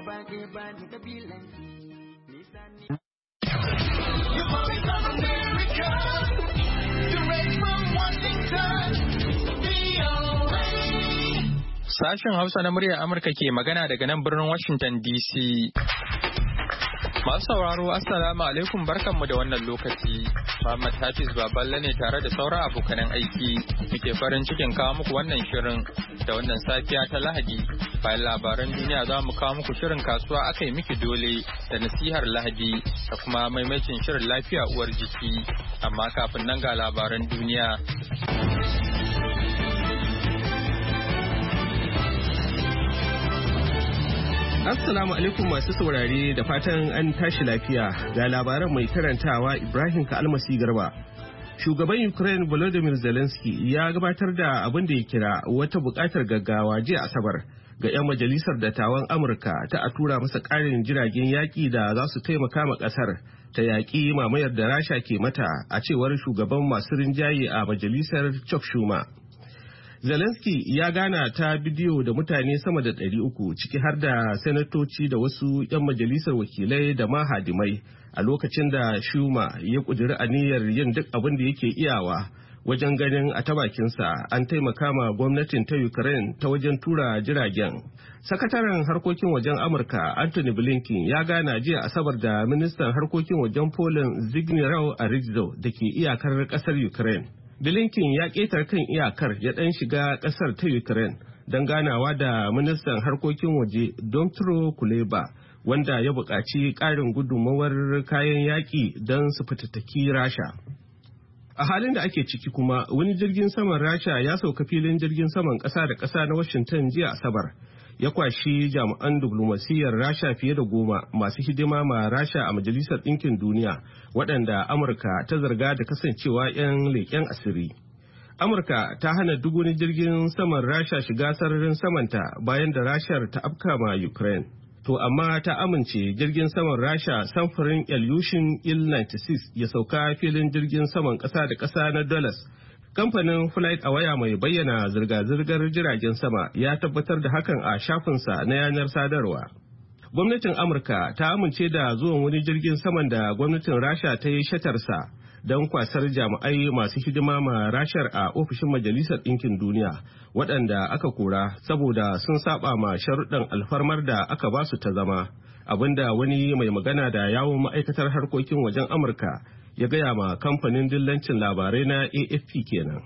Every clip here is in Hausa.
Sashen Hausa na muryar Amurka ke magana daga nan birnin Washington DC. Masu sauraro Assalamu alaikum barkanmu da wannan lokaci. Muhammad Hafiz Baballe ne tare da sauran abokanan aiki. Muke farin cikin kawo muku wannan shirin da wannan safiya ta Lahadi. Bayan labaran duniya za mu kawo muku shirin kasuwa aka yi miki dole da nasihar Lahadi da kuma maimacin shirin lafiya uwar jiki. Amma kafin nan ga labaran duniya. Assalamu alaikum masu saurare da fatan an tashi lafiya ga labaran mai karantawa Ibrahim Ka'almasi Garba. Shugaban Ukraine Volodymyr Zelensky ya gabatar da abin da ya kira wata buƙatar gaggawa jiya Asabar ga 'yan majalisar dattawan Amurka ta a tura masa ƙarin jiragen yaƙi da za su taimaka ma ƙasar ta yaƙi mamayar da Rasha ke mata a cewar shugaban masu rinjaye a majalisar Chuck Schumer. Zelensky ya gana ta bidiyo da mutane sama da 300 ciki har da sanatoci da wasu 'yan majalisar wakilai da mahadimai a lokacin da Schumer ya ƙudiri aniyar yin duk abin da yake iyawa wajen ganin a ta bakinsa an taimaka ma gwamnatin ta Ukraine ta wajen tura jiragen. Sakataren harkokin wajen Amurka Anthony Blinken ya gana jiya Asabar da ministan harkokin wajen Poland Zbigniew Rajdo da ke iyakar ƙasar Ukraine. Blinken ya ƙetar kan iyakar ya ɗan shiga ƙasar ta Ukraine don ganawa da ministan harkokin waje Dmytro Kuleba wanda ya buƙaci ƙarin gudunmawar kayan yaƙi don su fitattaki Rasha. A halin da ake ciki kuma wani jirgin saman Rasha ya sauka filin jirgin saman ƙasa da ƙasa na Washington jiya Asabar. Ya kwashi jami'an diplomasiyyar Rasha fiye da 10 masu hidima ma Rasha a Majalisar Ɗinkin Duniya waɗanda Amurka ta zarga da kasancewa 'yan leƙen asiri. Amurka ta hana duk wani jirgin saman Rasha shiga sararin samanta bayan da Rashar ta afka ma Ukraine. To amma ta amince jirgin saman Rasha samfurin Ilyushin Il-96 ya sauka filin jirgin saman ƙasa da ƙasa na Dulles. Kamfanin Flight Awaya mai bayyana zirga-zirgar jiragen sama ya tabbatar da hakan a shafinsa na yanar sadarwa. Gwamnatin Amurka ta amince da zuwan wani jirgin saman da gwamnatin Rasha ta yi shatarsa don kwasar jami'ai masu hidima ma Rashar a ofishin Majalisar Ɗinkin Duniya waɗanda aka kora saboda sun saba ma sharuɗan alfarmar da aka ba su ta zama, abinda wani mai magana da yawon ma'aikatar harkokin wajen Amurka ya gaya ma kamfanin dillancin labarai na AFP kenan.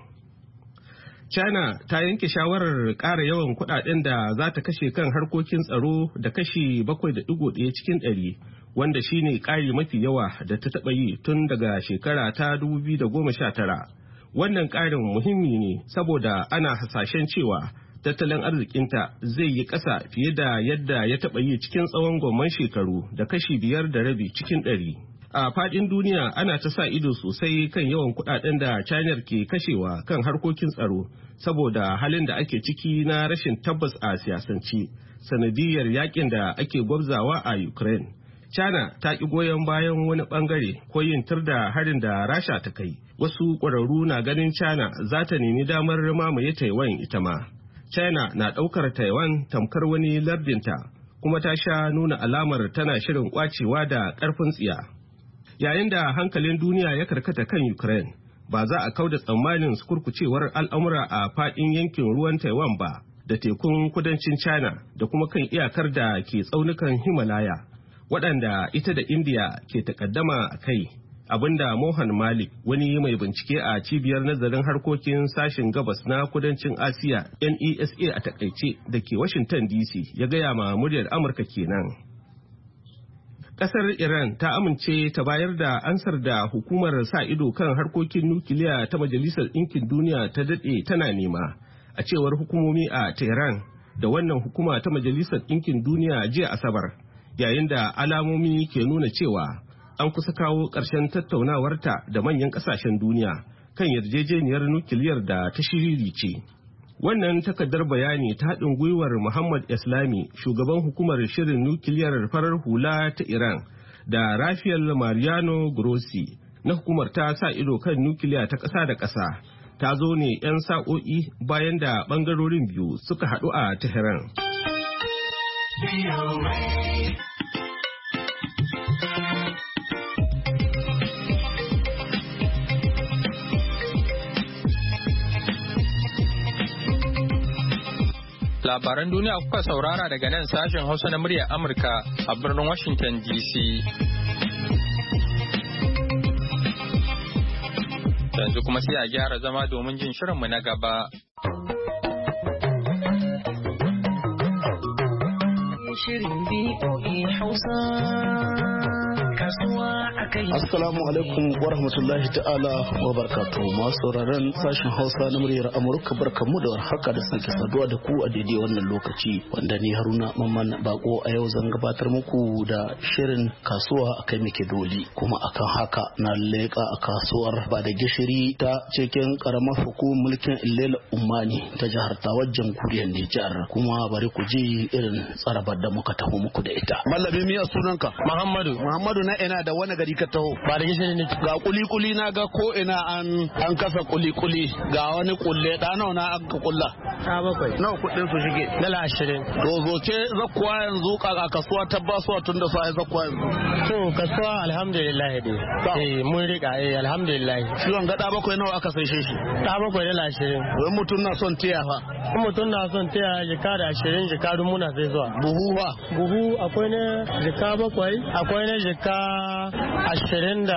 China ta yanke shawarar ƙara yawan kuɗaɗen da za ta kashe kan harkokin tsaro da kashi 7.1 cikin 100, wanda shine ƙari mafi yawa da ta taɓa yi tun daga shekara ta 2019. Wannan ƙarin muhimmi ne saboda ana hasashen cewa tattalin arzikinta zai yi ƙasa fiye da yadda ya taɓa yi cikin tsawon gomman shekaru da kashi 5.5 cikin 100. A fadin duniya ana ta sa ido sosai kan yawan kudaden da China ke kashewa kan harkokin tsaro saboda halin da ake ciki na rashin tabbas a siyasance sanadiyar yakin da ake gwabzawa a Ukraine. China ta ki goyon bayan wani bangare ko yin tir da harin da Rasha ta kai. Wasu ƙwararru na ganin China za ta nemi damar mamaye Taiwan ita ma. China na ɗaukar Taiwan tamkar wani lardinta kuma ta sha nuna alamar tana shirin kwacewa da ƙarfin tsiya. Yayin da hankalin duniya ya karkata kan Ukraine, ba za a kauda tsammanin kurkucewar al'amura a faɗin yankin ruwan Taiwan ba da tekun kudancin China da kuma kan iyakar da ke tsaunukan Himalaya, waɗanda ita da India ke takaddama a kai. Abinda Mohan Malik, wani mai bincike a cibiyar nazarin harkokin sashen gabas na kudancin Asiya NESA a takaice da ke Washington DC ya gaya ma muryar Amurka kenan. Kasar Iran ta amince ta bayar da ansar da hukumar sa ido kan harkokin nukiliya ta Majalisar Ɗinkin Duniya ta daɗe tana nema, a cewar hukumomi a Tehran da wannan hukuma ta Majalisar Ɗinkin Duniya jiya Asabar, yayin da alamomi ke nuna cewa an kusa kawo ƙarshen tattaunawarta da manyan ƙasashen duniya kan yarjejeniyar nukiliyar da ta shiririce. Wannan takardar bayani ta haɗin gwiwar Muhammad Islami, shugaban hukumar shirin nukiliyar farar hula ta Iran, da Rafael Mariano Grossi na hukumar ta sa ido kan nukiliya ta ƙasa da ƙasa, ta zo ne 'yan sa'o'i bayan da ɓangarorin biyu suka haɗu a Tehran. Labaran duniya kuka saurara daga nan sashen Hausa na muryar Amurka a birnin Washington DC. Yanzu kuma sai a gyara zama domin jin shirinmu na gaba. Shirin BOA Hausa. Assalamu alaikum wa rahmatullahi ta'ala wa barakatuh. Masu sauraron sashen Hausa na muryar Amurka, barkamu da warhaka da sake saduwa da ku a daidai wannan lokaci, wanda ni Haruna Mamman Bako a yau zan gabatar muku da shirin kasuwa akai muke doli, kuma akan haka na leka a kasuwar ba da gishiri ta cikin karamar hukumar mulkin Ilela Ummani ta jihar Tawar jamhuriyar Nijar, kuma bari ku ji irin tsarabar da muka taho muku da ita. Mallami miya sunanka? Muhammadu na ina da wani gari ka taho? Ba da gishiri ne. Ga kuli-kuli na ga ko ina an kasa kuli-kuli, ga wani kulle da nawa na an ka kulla? Ta bakwai. Nawa kudin su shige? Dala 20. To zoce zakkuwa yanzu kaka kasuwa ta basuwa tun da sai zakkuwa yanzu. To kasuwa alhamdulillah dai. Mun rika alhamdulillah. Shi wanga da bakwai nawa aka sai shi? Ta bakwai dala 20. Wai mutum na son tiya fa? Mutum na son tiya jika da 20 jika dun muna sai zuwa. Buhu ba? Buhu akwai na jika bakwai, akwai na jika 22,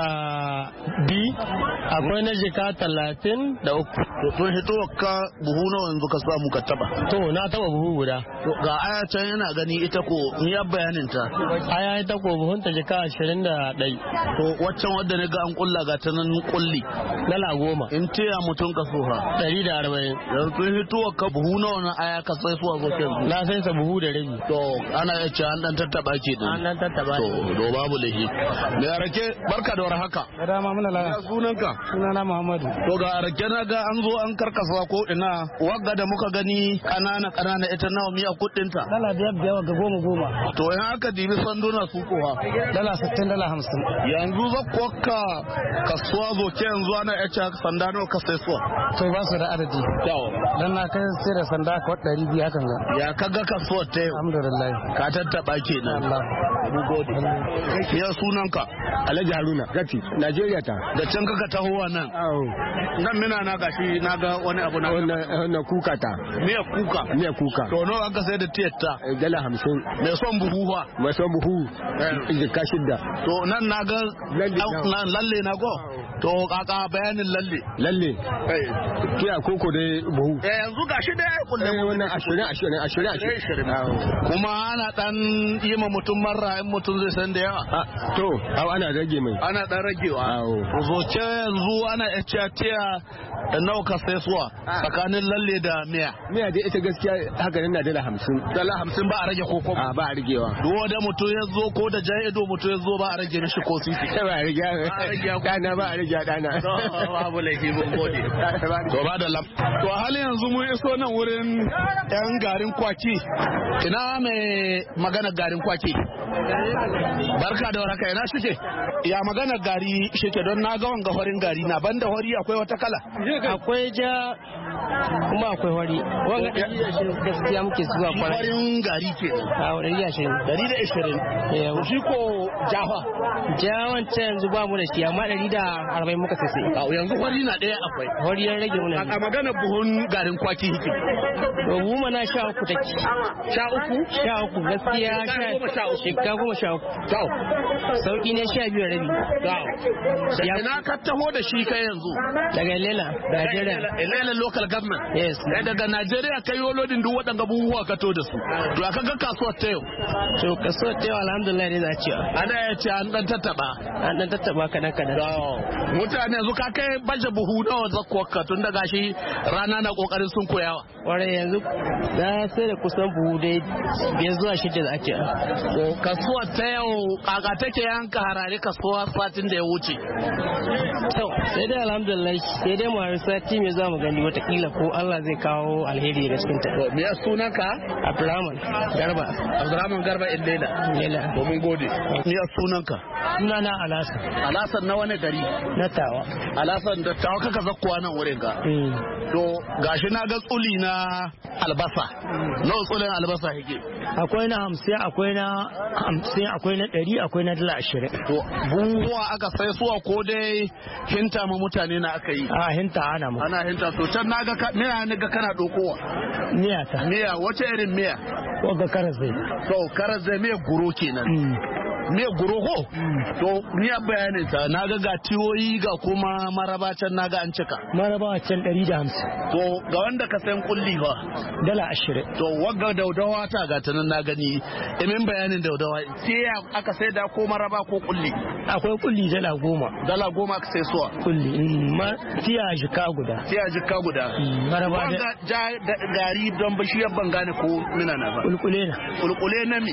akwai na jika 33. To hito ka buhu nawa yanzu ka samu ka taba? To na taba buhu guda. Ga aya can yana gani ita ko ni ya bayanin ta. Aya ita ko buhun ta jika 21. To waccan wadda ne ga an kulla ga ta nan kulli. Dala 10. In tiya mutum ka soha? 140. Yanzu hito ka buhu nawa na aya ka sai suwa zoke? Na sai sa buhu da rabi. To ana ya ce an dan tattaba ke din. An dan tattaba. To babu lahi. Me rake barka da warhaka. Dama muna lafiya. Sunanka? Sunana Muhammadu. To ga rake na ga an zo an karkasa ko ina wagga da muka gani kanana ita nawa miya kudin ta? Dala 5 ga 10. To in aka dibi sanduna su kowa? Dala 60 dala 50. Yanzu zakkuwa kasuwa zo ke yanzu ana yace sanda nawa ka sai suwa? To ba su da adadi. Dan na kai sai da sanda ka 200 hakan ga. Ya kaga kasuwar ta yau? Alhamdulillah. Ka tattaba kenan. Allah. Mu gode. Ya sunanka? Alhaji Haruna Gati, Najeriya ta. Da can kaka tahowa nan? Nan mina na gashi na ga wani abu na. Wannan kuka ta. Miya kuka? Miya kuka. To nawa aka sai da tiyata? Dala 50. Mai son buhu fa? Mai son buhu. Jika 6. To nan na ga lalle na go? To kaka bayanin lalle? Lalle. Kiya koko dai buhu. Yanzu gashi dai kullum. Wannan 20. Kuma ana dan yi ma mutum marra in mutum zai san da yawa. To, ana rage mai. Ana dan ragewa. Zoce yanzu ana tiya da nawa ka sai suwa tsakanin lalle da miya. Miya dai ita gaskiya haka nan na dala 50. Dala 50 ba a rage koko ba. Ba a ragewa. Duwa da mutum ya zo ko da jan ido mutum ya zo ba a rage mishi ko sisi. Ba a rage. Dana ba a rage dana. Babu laifi mun gode. To ba da lam. To a halin yanzu mun iso nan wurin yan garin kwaki. Ina mai magana garin kwaki? Barka da warhaka, ina shike? Ya magana gari shike don na ga wanga horin gari na banda hori akwai wata kala? Akwai ja kuma akwai hori. Wanga gaskiya muke zuwa kwarai. Horin gari ke. A wani 120. Shi ko jafa? Ja wancan yanzu ba mu da shi amma 140 muka sai. Yanzu hori na daya akwai. Hori ya rage muna. A magana buhun garin kwaki hike. Buhu mana 13 take. 13? 13 gaskiya 13. Sauki ne 12 rabi. Ina ka taho da shi kai yanzu? Daga Ilela, Najeriya. Ilela local government? Yes. Daga Najeriya kai lodin duk waɗanga buhuwa ka to da su. To aka ga kasuwar ta yau? To kasuwar ta yau alhamdulillah ne za a ce. Ana ya ce an dan tattaba. An dan tattaba kadan. Mutane yanzu ka kai baje buhu nawa zakkuwar ka tun daga shi rana na kokarin sun koyawa. Kwarai yanzu za sai da kusan buhu dai 5 zuwa 6 da ake. Ka kasuwar ta yau kaka take yanka harare kasuwa satin da ya wuce. To sai dai alhamdulillah sai dai mu sati mai za mu gani watakila ko Allah zai kawo alheri da cikin ta. Me ya sunanka? Abdurrahman Garba. Abdurrahman Garba Illela. Domin gode. Me ya sunanka? Sunana Alasan. Alasan na wani gari? Na Tawa. Alasan da Tawa kaka zakkuwa nan wurin ka. To gashi na ga tsuli na albasa. Nawa tsulin albasa yake? Akwai na 50, akwai na 100, akwai na $20. To buhuwa aka sai suwa ko dai hinta ma mutane na aka yi? A hinta ana mu. Ana hinta to can naga kana dokowa. Miya ta. Miya wace irin miya? Wagga karas zai. To karas zai miya guro kenan. Me gorogo to ni a bayanin ta naga ga tiyoyi ga kuma maraba can naga an cika maraba can 150 to ga wanda ka san kulli fa $20 to wagga daudawa ta ga tanan na gani min bayanin daudawa sai aka sai da ko maraba ko kulli akwai kulli $10 aka sai suwa kulli ma tiya jika guda maraba da gari don bishiyar ban gane ko mina na ba kulkule na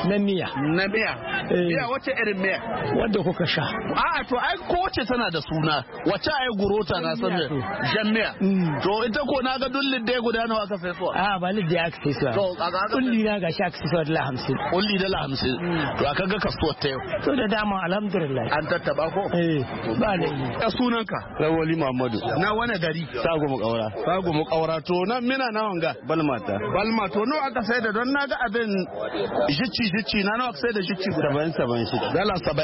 miya miya wace irin miya wadda kuka sha a'a to ai ko wace tana da suna wace ai gurota na san jan miya to ita ko naga dullin dai guda nawa aka sai suwa a ba lidda aka sai suwa to kulli na ga shi aka sai suwa $50 kulli $50 to aka ga kasuwar ta yau to da dama alhamdulillah an tattaba ko ba ne ka sunanka Lawali Muhammadu na wani gari Sago mu kaura to nan mina nawan ga balma to nawa aka sai da don naga abin jicci na nawa aka sai da jicci guda $70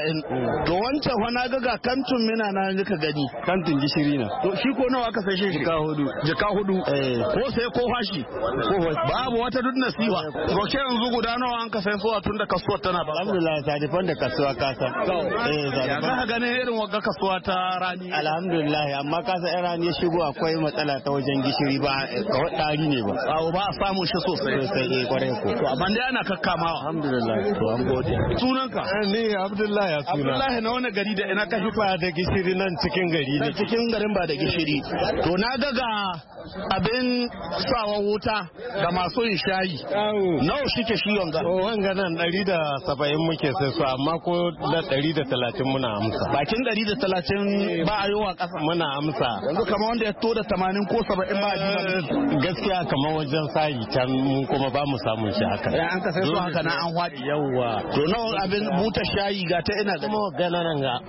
to wancan fa na ga kantun mina na nika gani kantun gishiri na to shi ko nawa aka sai shi jika hudu ko sai ko fashi babu wata duk nasiba to ke yanzu guda nawa an ka sai suwa tun da kasuwar tana ba alhamdulillah sadifan da kasuwa kasa ya za ka ganin irin wagga kasuwa ta rani alhamdulillah amma kasa yan rani shigo akwai matsala ta wajen gishiri ba kawai ɗari ne ba a samu shi sosai kwarai ko to amma dai ana kakkamawa alhamdulillah to an gode sunanka ni Abdullahi ya suna Abdullahi na wani gari da ina ka ba da gishiri nan cikin gari ne cikin garin ba da gishiri to na ga abin sawa wuta ga masu yin shayi nawa shike shi wanga wanga nan 170 muke sai su amma ko da 130 muna amsa bakin 130 ba a yi wa kasa muna amsa yanzu kamar wanda ya to da 80 ko 70 ba a ji gaskiya kamar wajen sayi can mun kuma ba mu samun shi haka an ka sai su haka na an hwadi yawa to nawa abin buta shayi ga ta ina kuma gana nan ga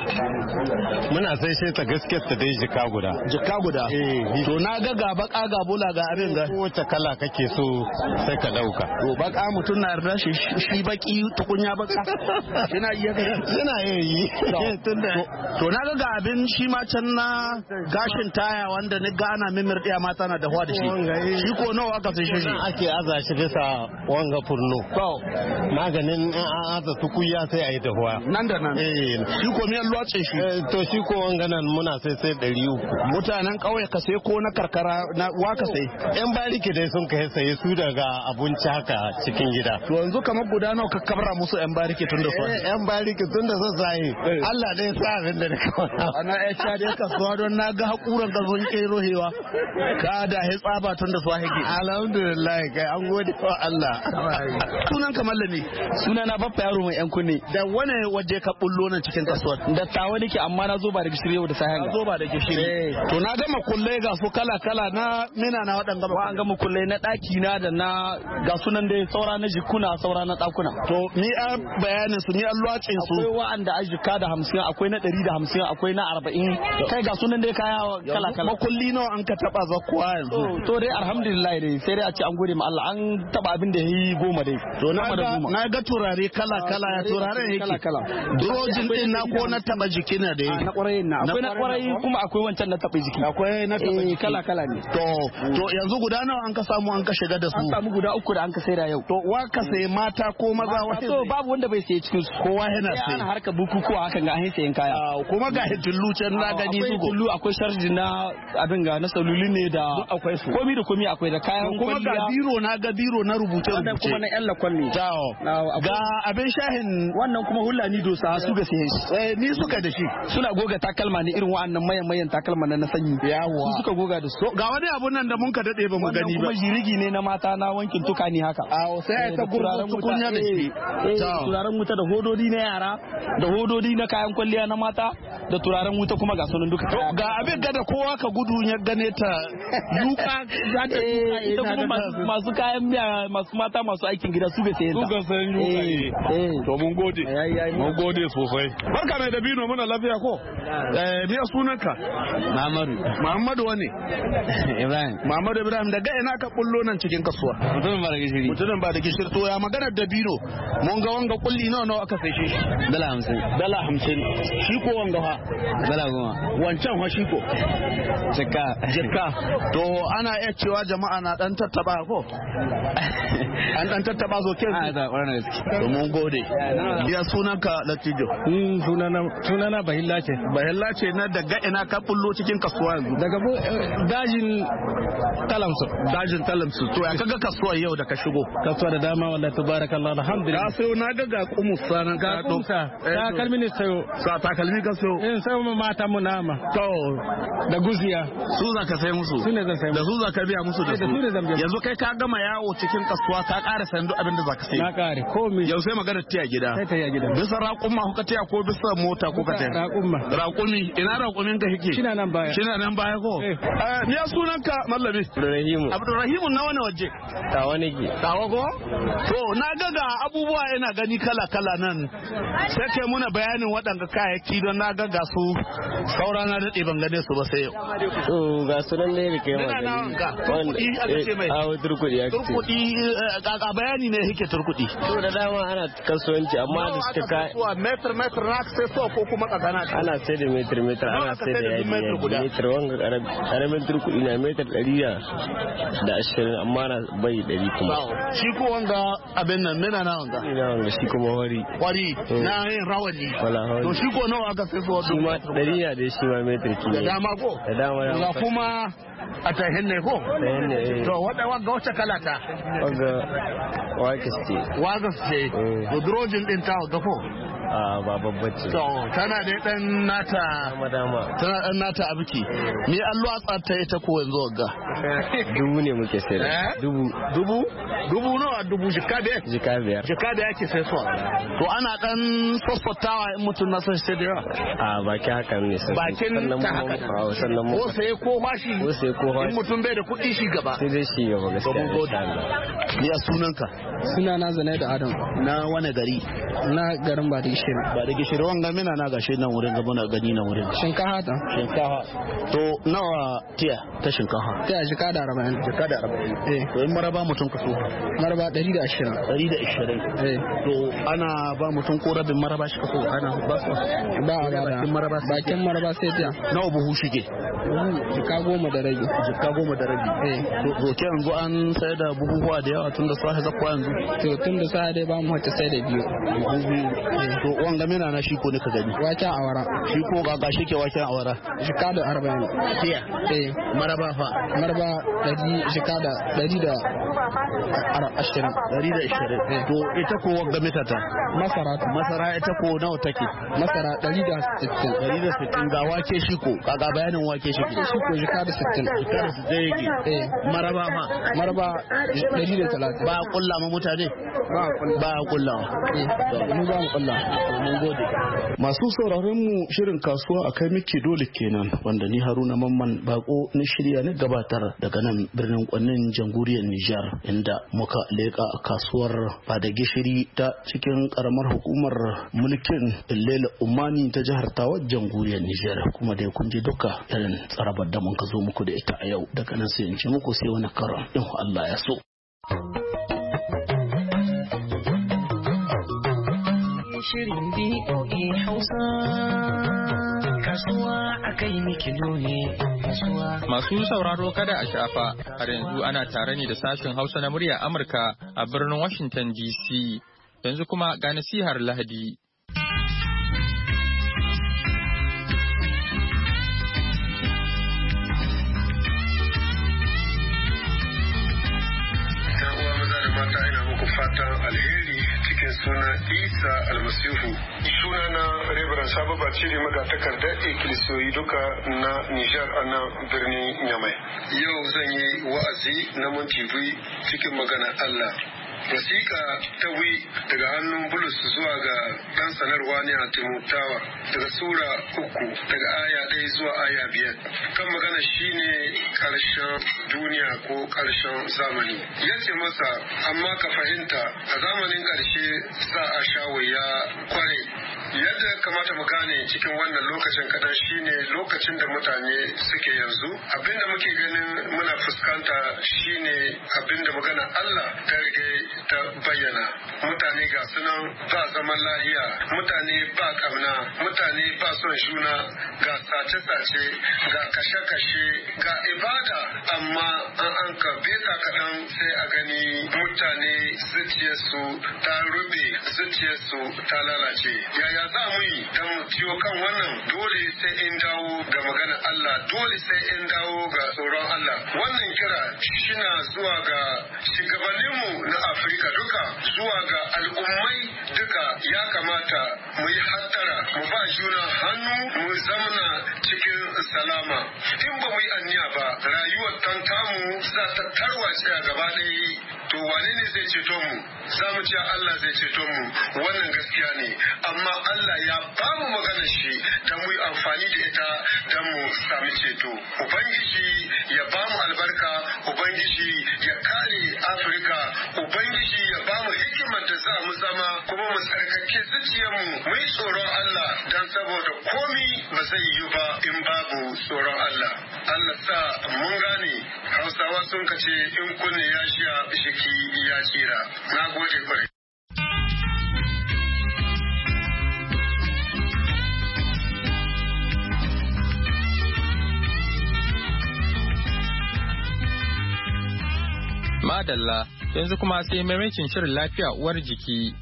muna sai sai ta gaskiyar ta dai jika guda to na ga baka ga bula ga abin ga wace kala kake so sai ka dauka to baka mutun na yarda shi baki tukunya baka yana iya ga yana yi to na ga abin shi ma can na gashin taya wanda ni ga ana mimirdiya mata na dahuwa da shi ko nawa aka sai shi ake aza shi bisa wanga furno maganin an aza tukuya sai a yi dahuwa nan da nan shi ko miyan lwatsin shi to shi ko wanga nan muna sai 300 mutanen kauye ka sai ko na karkara na waka sai yan bariki dai sun kai saye su daga abinci haka cikin gida to yanzu kamar guda nawa ka kabra musu yan bariki tun da su yan bariki tun da su sai Allah dai sa abin da ka ana ya cha dai kasuwa don na ga hakuran ka zon kai rohewa ka da hai tsaba tun da su hake alhamdulillah kai an gode wa Allah sunan kamalla ne sunana baffa yaro mai yan kunne da wani waje ka bullo nan cikin kasuwar da tawa nake amma na zo ba da gishiri yau da sayan zo ba da gishiri to na gama kullai ga su kala na mina na waɗanda ba an gama kullai na ɗaki na da na ga sunan dai saura na jikuna saura na ɗakuna to ni a bayanin su ni an lwacin su akwai wa'anda a jika da 50 akwai na 150 akwai na 40 kai ga sunan dai kaya kala makulli nawa an ka taba zakkuwa yanzu to dai alhamdulillah dai sai dai a ce an gode ma Allah an taba abin da yayi 10 dai to na ga turare kala ya turare yake kala drojin din na ko na taba jiki na dai na kwarai na akwai na kwarai kuma akwai wancan na taba jiki akwai na taba jiki kala ne to yanzu guda nawa an ka samu an ka shiga da su an samu guda 3 da an ka saida yau to wa ka sai mata ko maza wata to babu wanda bai saye cikin su kowa yana sai ana harka bukukuwa hakan ga an sayen kaya kuma ga hitullu can na gani su kullu akwai sharji na abin ga na saluli ne da akwai su komi da komi akwai da kayan kuma ga biro na rubuce kuma na yan lakon ne ga abin sha Ibrahim wannan kuma Hulani Dosa su ga sayen shi. Ni suka da shi. Suna goga takalma ne irin wa'annan mayan takalma na sanyi. Yawa. Su suka goga da su. Ga wani abu nan da mun ka dade ba mu gani ba. Kuma jirigi ne na mata na wankin tukani haka. Sai ta gurgurun tukunya da shi. Turaren wuta da hododi na yara, da hododi na kayan kwalliya na mata, da turaren wuta kuma ga sunan duka. Ga abin gada kowa ka gudu ya gane ta yuka za ta ita kuma masu kayan miya masu mata masu aikin gida su ga sayen ta. Su ga sayen yuka. To mun gode. Mun gode sosai. Barka mai dabino muna lafiya ko? Me sunanka? Muhammadu wani? Ibrahim. Muhammadu Ibrahim daga ina ka bullo nan cikin kasuwa? Mutumin ba da gishiri. To ya maganar dabino mun ga wanga kulli nawa aka sai shi? Dala 50. Shi ko wanga ha? Dala 10. Wancan ha shi ko? Jikka. To ana iya cewa jama'a na dan tattaba ko? An dan tattaba zo ke? A da wannan gaske. To mun gode. Ya sunanka Latijo? Sunana Bahilla ce. Bahilla ce na daga ina ka bullo cikin kasuwa yanzu? Daga dajin Talamsu. To ya kaga kasuwa yau da ka shigo? Kasuwa da dama wallahi tabarakallah alhamdulillah. Ya sayo na ga kumus sanan ka to. Takalmi ne sayo. Takalmi ka sayo? In sayo mata mu nama. To da guziya. Su za ka sai musu? Su ne zan sai musu. Da su za ka biya musu da su? Yanzu kai ka gama yawo cikin kasuwa ka ƙara sayan duk abin da za ka sai? Na ƙare komai. Yau sai magana tiya gida. Sai tiya gida. Bisa raƙumma kuka tiya ko bisa mota kuka tiya? Raƙumi. Ina raƙumin ka yake? Shina nan baya ko? Ni ya sunanka Mallami? Abdurrahimu na wani waje? Tawa ne ke. Tawa ko? To na ga abubuwa ina gani kala nan. Sai kai muna bayanin waɗanda kayayyaki don na ga su saura na daɗe ban gane su ba sai yau. To ga sunan ne da kai magani. Turkuɗi aka ce mai. Turkuɗi ya ce. Turkuɗi a bayani ne yake turkuɗi. To da dama ana kasuwanci amma da suka kai. Metar na sai so ko kuma kakana. Ana sai da metar ana sai da yaji. Metar wanga karamin turkuɗi na metar 120 amma na bai 100 kuma. Shi ko wanga abin nan mena na wanga? Ina wanga shi kuma wari. Na yin rawani. To shi ko nawa aka sai so? Shi ma 100 ya da shi ma metar ki. Da dama ko? Da dama. Ga kuma a tahin ne ko? Tahin ne. To wanga wacce kala ta? Wanga wagas ce. Wagas ce. To drojin din ta ga ko? Ba babbace. To tana da dan nata. Dama. Tana dan nata a biki. Ni Allah tsatta ita ko yanzu ga. Dubu ne muke sayar. Dubu nawa dubu jika biyar. Jika da yake sai so. To ana dan sossotawa in mutum na san sai da yawa. Bakin haka ne sai. Bakin ta haka. Sannan mu. Ko sai ko bashi. In mutum bai da kuɗi shi gaba. Sai dai shi gaba gaskiya. Ya sunanka? Sunana Zanai da Adam. Na wani gari? Na garin ba da gishiri. Ba da gishiri wanga mina na gashi nan wurin gaba na gani na wurin. Shinkafa ta. To nawa tiya ta shinkafa? Tiya jika da 40. Jika da 40. To in maraba mutum ka so? Maraba 120. 120. To ana ba mutum ko rabin maraba shi ka so ana ba su? Ba a ba. Bakin maraba sai tiya. Nawa buhu shige? Jika 10 da rabi. Jika 10 da rabi. To ke yanzu an sai da buhuhuwa da yawa tun da safe zakwa yanzu? To tun da safe dai ba mu wata sai da biyu. To wanga mina na shi ko ne ka gani? Waken awara. Shi ko ga shi ke waken awara? Jika da 40. Tiya? Maraba fa? Maraba 100 jika da 120. 120. To ita ko wanga mita ta? Masara ita ko nawa take? Masara 160. Ga wake shi ko? Kaga bayanin wake shi ko? Shi ko jika da 60. Jika da 60 yake? Maraba fa? Maraba 130. Ba kulla ma mutane? Ba kulla. Mu ba mu kulla. Mun gode. Masu sauraron mu shirin kasuwa a kai miki dole kenan wanda ni Haruna Mamman Bako na shirya ne gabatar daga nan birnin Kwannin jamhuriyar Nijar inda muka leka kasuwar Bada Gishiri ta cikin karamar hukumar mulkin Ilela Umani ta jihar Tawa jamhuriyar Nijar kuma dai kun ji duka irin tsarabar da mun ka zo muku da ita a yau daga nan sai in ce muku sai wani karon in Allah ya so. Shirin BOA Hausa kasuwa a kai mikilo ne kasuwa. Masu sauraro kada a shafa har yanzu ana tare ne da sashen Hausa na murya Amurka a birnin Washington DC. Yanzu kuma ga nasihar Lahadi. Uwa maza da mata ina muku fatan alheri cikin sunan Isa Almasihu. Sunana Reverend Sabo Baciri magatakardar ikkilisiyoyi duka na Nijar a nan birnin Nyamai. Yau zan yi wa'azi na minti biyu cikin maganar Allah. Wasiƙa ta wi daga hannun Bulus zuwa ga ɗan sanarwa ne a Timotawa daga Sura 3 daga aya 1 zuwa aya 5. Kan magana shine ƙarshen duniya ko ƙarshen zamani. Ya ce masa, amma ka fahimta a zamanin ƙarshe za a sha wuya kwarai. Yadda ya kamata mu gane cikin wannan lokacin kadan shine lokacin da mutane suke yanzu. Abinda muke ganin muna fuskanta shine abinda magana Allah ta rige ta bayyana. Mutane ga sunan ba zaman lahiya, mutane ba kamna, mutane ba son juna, ga sace-sace, ga kashe-kashe, ga ibada, amma an ka beka kaɗan sai a gani mutane zuciyarsu ta rube, zuciyarsu ta lalace. Yaya za mu yi ta mu ciwo kan wannan? Dole sai in dawo ga magana Allah, dole sai in dawo ga tsoron Allah. Wannan kira shina zuwa ga shugabanninmu na Afirka duka, zuwa ga al'ummai duka. Ya kamata mu yi hattara, mu ba juna hannu, mu zamna cikin salama. In ba mu yi aniya ba, rayuwar tantamu za ta tarwace a gaba ɗaya. To wane ne zai ceto mu? Za mu ce Allah zai ceto mu, wannan gaskiya ne. Amma Allah ya ba mu magana shi da mu yi amfani da ita don mu sami ceto. Ubangiji ya ba mu albarka, Ubangiji ya kare Afirka, Ubangiji ya ba mu hikimar da za mu zama kuma mu tsarkake zuciyarmu mu yi tsoron Allah don saboda komi ba zai yi ba in babu tsoron Allah. Allah sa mun gane. Hausawa sun kace in kunne ya shiya shiki ya tsira. Na gode kwarai. Madalla, yanzu kuma sai maimakin shirin lafiya uwar jiki.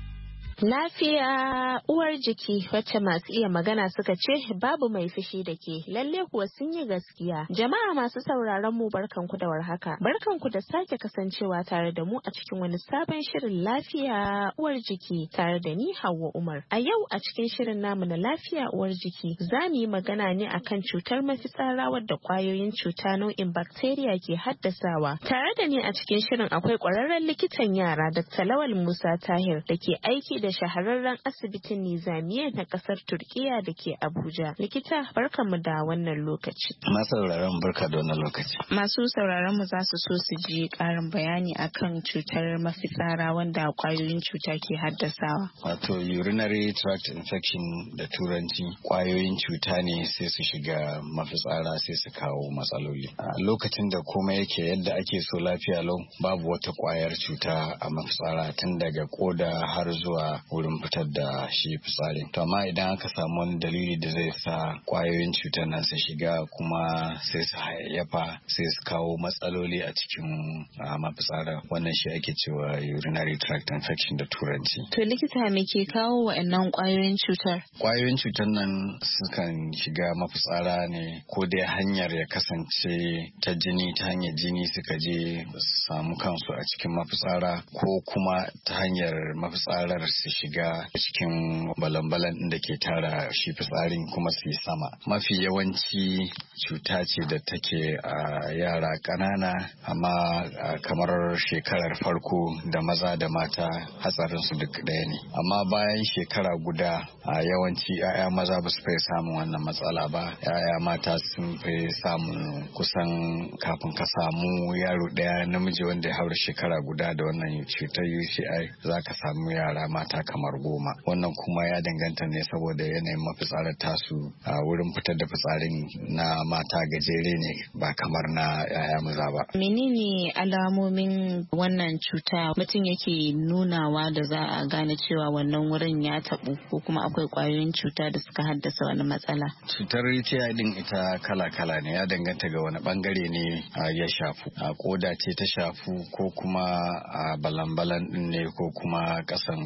Lafiya uwar jiki wacce masu iya magana suka ce babu mai fushi da ke, lalle kuwa sun yi gaskiya. Jama'a masu sauraron mu barkanku da warhaka. Barkanku da sake kasancewa tare da mu a cikin wani sabon shirin lafiya uwar jiki tare da ni Hauwa Umar. A yau a cikin shirin namu na lafiya uwar jiki za mu yi magana ne akan cutar mafitsara wadda kwayoyin cuta nau'in bacteria ke haddasawa. Tare da ni a cikin shirin akwai kwararren likitan yara Dr. Lawal Musa Tahir da ke aiki da shahararren asibitin Nizamiya na kasar Turkiya da ke Abuja. Likita, barkanmu da wannan lokaci. Masu sauraron barka da wannan lokaci. Masu sauraron mu za su so su ji karin bayani akan cutar mafitsara wanda kwayoyin cuta ke haddasawa. Wato urinary tract infection da turanci, kwayoyin cuta ne sai su shiga mafitsara sai su kawo matsaloli. A lokacin da komai yake yadda ake so lafiya lau, babu wata kwayar cuta a mafitsara tun daga koda har zuwa wurin fitar da shi fitsarin. To amma idan aka samu wani dalili da zai sa kwayoyin cutar nan su shiga kuma sai su hayayyafa sai su kawo matsaloli a cikin mafitsara, wannan shi ake cewa urinary tract infection da turanci. To likita, me ke kawo wa'annan kwayoyin cutar? Kwayoyin cutar nan sukan shiga mafitsara ne ko dai hanyar ya kasance ta jini, ta hanyar jini suka je samu kansu a cikin mafitsara, ko kuma ta hanyar mafitsarar su shiga cikin balan-balan da ke tara shi fitsarin kuma su yi sama. Mafi yawanci cuta ce da take a yara ƙanana, amma kamar shekarar farko da maza da mata hatsarin su duk ɗaya ne. Amma bayan shekara guda yawanci 'ya'ya maza ba su fai samun wannan matsala ba, 'ya'ya mata sun fi samun kusan kafin ka samu yaro ɗaya namiji wanda ya haura shekara guda da wannan cutar UCI za ka samu yara mata kamar 10. Wannan kuma ya danganta ne saboda yanayin mafitsarar tasu a wurin fitar da fitsarin na mata gajere ne ba kamar na 'ya'ya maza ba. Menene alamomin wannan cuta mutum yake nunawa da za a gane cewa wannan wurin ya tabu ko kuma akwai kwayoyin cuta da suka haddasa wani matsala? Cutar UTI din ita kala-kala ne, ya danganta ga wani bangare ne ya shafu. A koda ce ta shafu ko kuma a balan-balan din ne ko kuma kasan balan-balan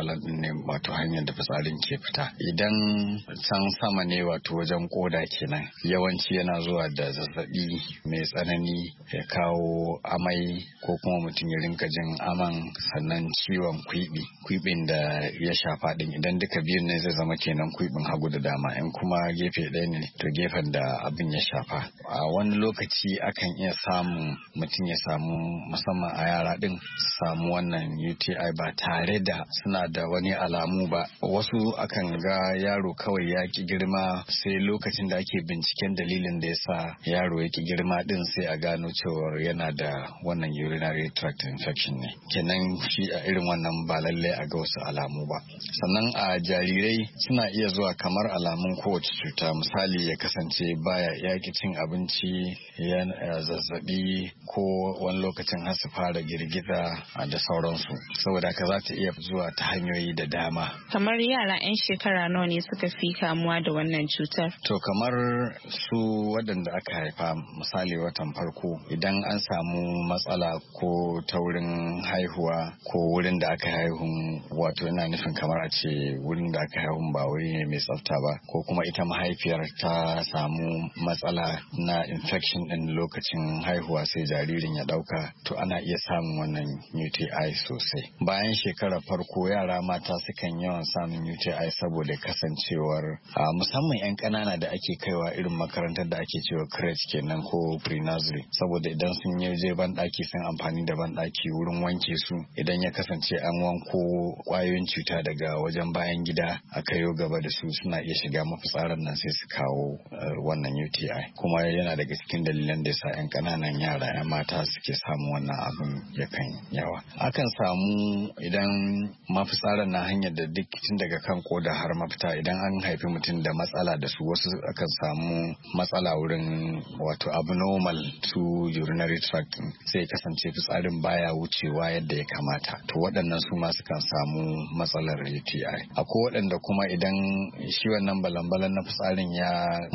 balan din ne, wato hanyar da fitsarin ke fita. Idan can sama ne, wato wajen koda kenan, yawanci yana zuwa da zazzabi mai tsanani, ya kawo amai ko kuma mutum ya rinka jin aman, sannan ciwon kwiɓin da ya shafa din. Idan duka biyun ne zai zama kenan kwiɓin hagu da dama, in kuma gefe ɗaya ne to gefen da abin ya shafa. A wani lokaci akan iya samun mutum ya samu, musamman a yara din, samu wannan UTI ba tare da suna da wani alamu ba. Wasu akan ga yaro kawai ya ki girma, sai lokacin da ake binciken dalilin da ya sa yaro ya ki girma din sai a gano cewa yana da wannan urinary tract infection ne. Kenan shi a irin wannan ba lalle a ga wasu alamu ba. Sannan a jarirai suna iya zuwa kamar alamun kowace cuta, misali ya kasance baya yaki cin abinci, yana zazzabi, ko wani lokacin har su fara girgiza da sauransu. Saboda haka za ta iya zuwa ta hanyoyi da dama. Kamar yara 'yan shekara nawa ne suka fi kamuwa da wannan cutar? To kamar su waɗanda aka haifa, misali watan farko, idan an samu matsala ko ta wurin haihuwa ko wurin da aka haihu, wato yana nufin kamar a ce wurin da aka haihu ba wuri ne mai tsafta ba, ko kuma ita mahaifiyar ta samu matsala na infection din lokacin haihuwa sai jaririn ya dauka, to ana iya samun wannan UTI sosai. Bayan shekarar farko yara mata sukan yawan samun UTI saboda kasancewar musamman 'yan ƙanana da ake kaiwa irin makarantar da ake cewa crèche kenan ko pre-nursery, saboda idan sun yi je banɗaki sun amfani da banɗaki wurin wanke su, idan ya kasance an wanko ƙwayoyin cuta daga wajen bayan gida aka yo gaba da su, suna iya shiga mafitsarar nan sai su kawo wannan UTI. Kuma yana daga cikin dalilan da yasa 'yan ƙananan yara 'yan mata suke samun wannan abin yakan yawa. Akan samu idan mafitsarar na hanyar da duk tun daga kan koda har mafita, idan an haifi mutum da matsala da su, wasu akan samu matsala wurin wato abnormal to urinary tract, sai kasance fitsarin baya wucewa yadda ya kamata. To waɗannan su ma sukan samu matsalar UTI. Akwai waɗanda kuma idan shi wannan balan-balan na fitsarin ya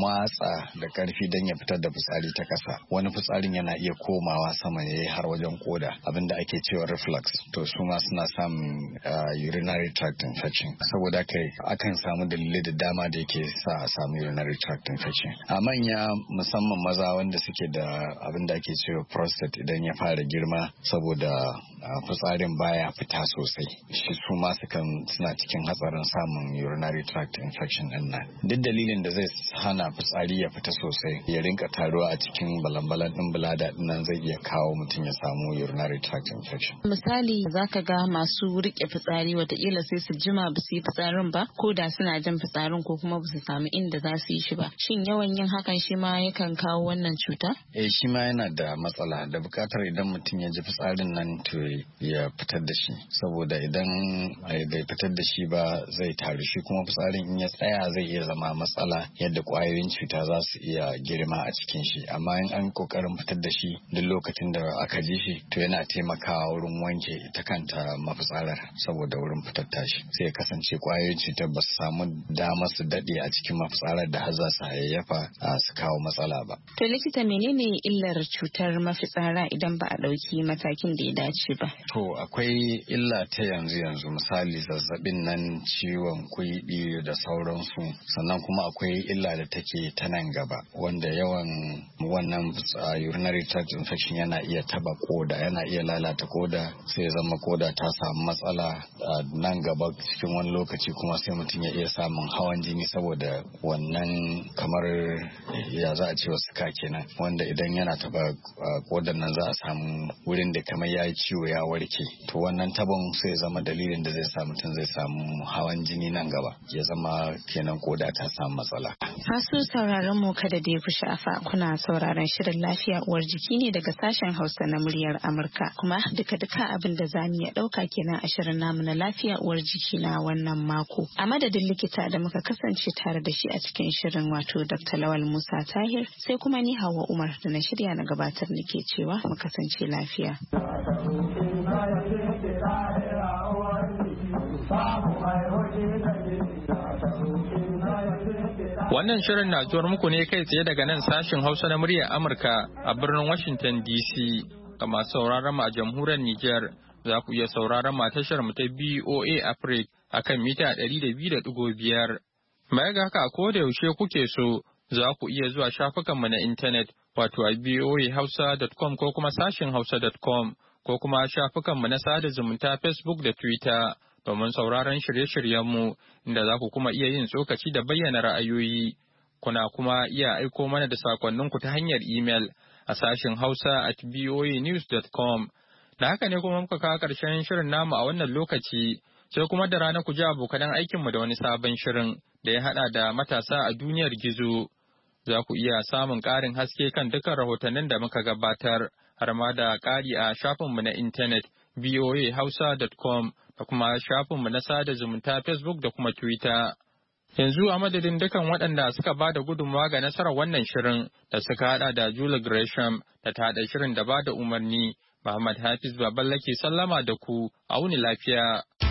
matsa da ƙarfi don ya fitar da fitsari ta ƙasa, wani fitsarin yana iya komawa sama ya har wajen koda, abinda ake cewa reflux. To su ma suna samun urinary tract infection. Saboda kai akan samu dalilai da dama da yake sa a samu urinary tract infection. A manya, musamman maza wanda suke da abinda ake cewa prostate, idan ya fara girma saboda fitsarin baya fita sosai, shi su ma suna cikin hatsarin samun urinary tract infection din nan. Duk dalilin da zai hana fitsari ya fita sosai, ya rinka taruwa a cikin balan-balan din bulada din nan, zai iya kawo mutum ya samu urinary tract infection. Misali, zaka ga masu rike fitsari wataƙila sai su jima ba su yi fitsarin ba, ko da suna jin fitsarin ko kuma ba su samu inda za su yi shi ba. Shin yawan yin hakan shi ma yakan kawo wannan cuta? Shi ma yana da matsala, da bukatar idan mutum ya ji fitsarin nan to ya fitar da shi, saboda idan bai fitar da shi ba zai taru, shi kuma fitsarin in ya tsaya zai iya zama matsala yadda kwayoyin cuta za su iya girma a cikin shi. Amma in an kokarin fitar da shi duk lokacin da aka ji shi, to yana taimakawa wurin wanke ita kanta mafitsarar, saboda wurin fitar tashi sai ya kasance kwayoyin cutar ba su samu damar su daɗe a cikin mafitsarar da har za su hayayyafa su kawo matsala ba. To likita, menene illar cutar mafitsara idan ba a ɗauki matakin da ya dace ba? To akwai illa ta yanzu misali zazzabin nan, ciwon kwiɓi da sauransu. Sannan kuma akwai illa da take ta nan gaba, wanda yawan wannan urinary tract infection yana iya taba koda, yana iya lalata koda, sai ya zama koda ta samu matsala nan gaba cikin wani lokaci, kuma sai mutum ya iya samun hawan jini saboda wannan, kamar ya za a ce wasu ka kenan, wanda idan yana taba kodan nan za a samu wurin da kamar ya yi ciwo ya warke. To wannan tabon sai ya zama dalilin da zai sa mutum zai samu hawan jini nan gaba, ya zama kenan koda ta samu matsala. Masu sauraron mu kada da ya fi sha'afa, kuna sauraron shirin lafiya uwar jiki ne daga sashen Hausa na muryar Amurka, kuma duka abin da za mu iya ɗauka kenan a shirin namu na lafiya uwar jiki na wannan mako. A madadin likita da muka kasance tare da shi a cikin shirin, wato Dr. Lawal Musa Tahir, sai kuma ni Hauwa Umar da na shirya na gabatar nake cewa mu kasance lafiya. Wannan shirin na zuwar muku ne kai tsaye daga nan sashin Hausa na muryar Amurka a birnin Washington DC. Ga masu sauraron mu a jamhuriyar Nijar, za ku iya sauraron mu a tashar mu ta BOA Africa akan mita 200.5. Baya ga haka ko da yaushe kuke so za ku iya zuwa shafukanmu na intanet wato a voahausa.com ko kuma sashin hausa.com ko kuma shafukanmu na sada zumunta Facebook da Twitter domin sauraron shirye-shiryenmu inda za ku kuma iya yin tsokaci da bayyana ra'ayoyi. Kuna kuma iya aiko mana da sakonninku ta hanyar imel a sashin hausa@voanews.com. Da haka ne kuma muka kawo ƙarshen shirin namu a wannan lokaci. Sai kuma da rana ku ji abokanan aikinmu da wani sabon shirin da ya haɗa da matasa a duniyar gizo. Za ku iya samun ƙarin haske kan dukkan rahotannin da muka gabatar, har ma da ƙari a shafinmu na intanet voahausa.com da kuma shafinmu na sada zumunta Facebook da kuma Twitter. Yanzu a madadin dukan waɗanda suka ba da gudunmawa ga nasarar wannan shirin da suka haɗa da Julie Gresham da ta haɗa shirin da ba da umarni, Muhammad Hafiz Baballe ke sallama da ku, a wuni lafiya.